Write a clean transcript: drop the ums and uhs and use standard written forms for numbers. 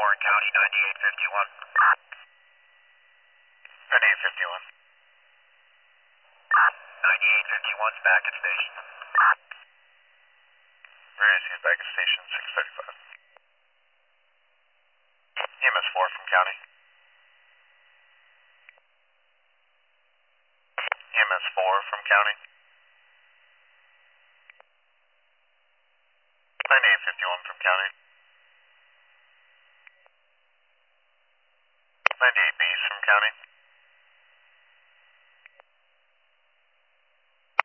Warren County, 9851. 9851. 9851's back at station. Marius, he's back at station 635. EMS 4 from county. EMS 4 from county. 9851 from county. 98 B's from county.